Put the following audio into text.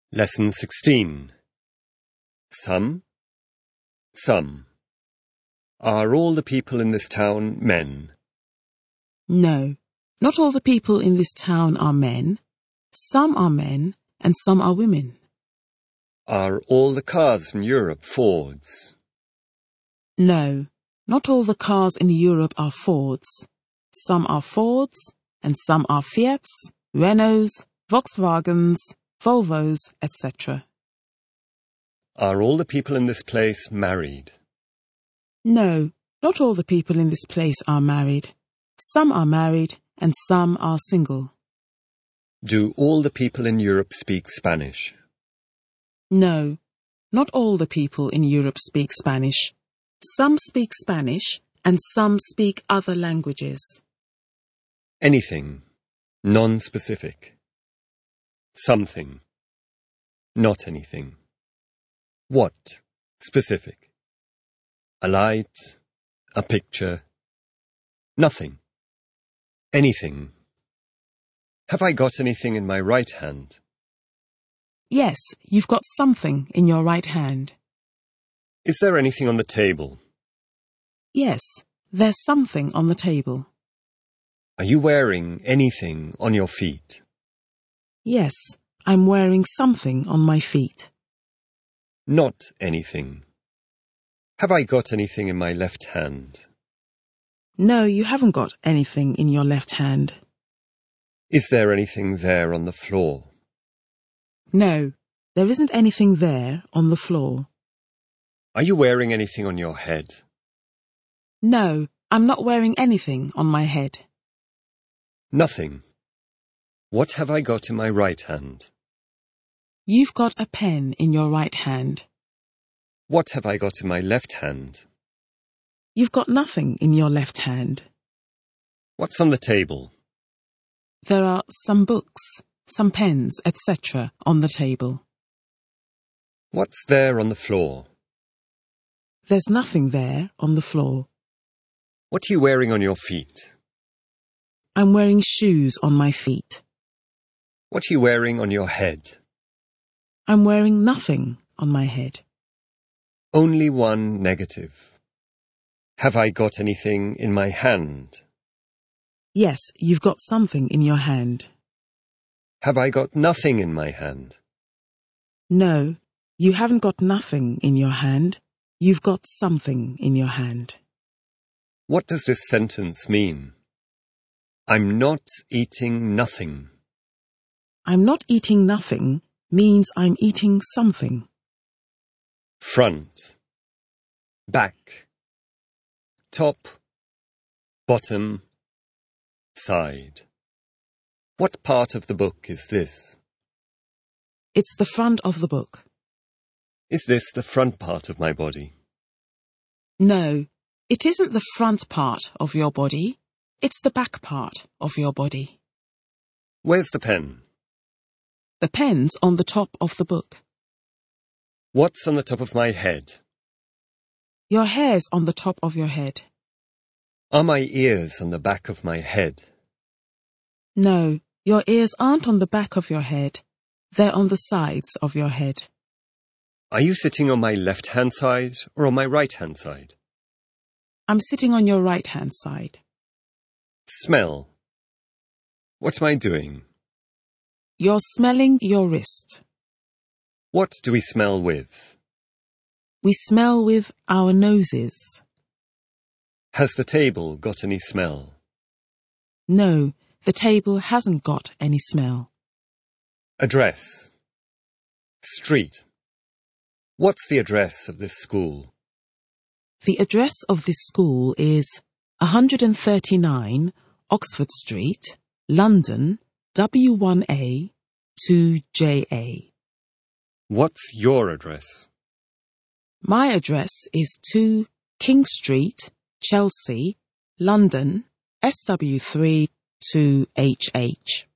Lesson 16. Some. Are all the people in this town men? No, not all the people in this town are men. Some are men and some are women. Are all the cars in Europe Fords? No, not all the cars in Europe are Fords. Some are Fords and some are Fiats, Renaults, Volkswagens, Volvos, etc. Are all the people in this place married? No, not all the people in this place are married. Some are married and some are single. Do all the people in Europe speak Spanish? No, not all the people in Europe speak Spanish. Some speak Spanish and some speak other languages. Anything. Non-specific. Something. Not anything. What? Specific. A light. A picture. Nothing. Anything. Have I got anything in my right hand? Yes, you've got something in your right hand. Is there anything on the table? Yes, there's something on the table. Are you wearing anything on your feet? Yes, I'm wearing something on my feet. Not anything. Have I got anything in my left hand? No, you haven't got anything in your left hand. Is there anything there on the floor? No, there isn't anything there on the floor. Are you wearing anything on your head? No, I'm not wearing anything on my head. Nothing. What have I got in my right hand? You've got a pen in your right hand. What have I got in my left hand? You've got nothing in your left hand. What's on the table? There are some books, some pens, etc. on the table. What's there on the floor? There's nothing there on the floor. What are you wearing on your feet? I'm wearing shoes on my feet. What are you wearing on your head? I'm wearing nothing on my head. Only one negative. Have I got anything in my hand? Yes, you've got something in your hand. Have I got nothing in my hand? No, you haven't got nothing in your hand. You've got something in your hand. What does this sentence mean? I'm not eating nothing. I'm not eating nothing means I'm eating something. Front. Back. Top. Bottom. Side. What part of the book is this? It's the front of the book. Is this the front part of my body? No, it isn't the front part of your body. It's the back part of your body. Where's the pen? The pen's on the top of the book. What's on the top of my head? Your hair's on the top of your head. Are my ears on the back of my head? No, your ears aren't on the back of your head. They're on the sides of your head. Are you sitting on my left-hand side or on my right-hand side? I'm sitting on your right-hand side. Smell. What am I doing? You're smelling your wrist. What do we smell with? We smell with our noses. Has the table got any smell? No, the table hasn't got any smell. Address. Street. What's the address of this school? The address of this school is 139 Oxford Street, London, W1A 2JA. What's your address? My address is 2 King Street, Chelsea, London, SW3 2HH.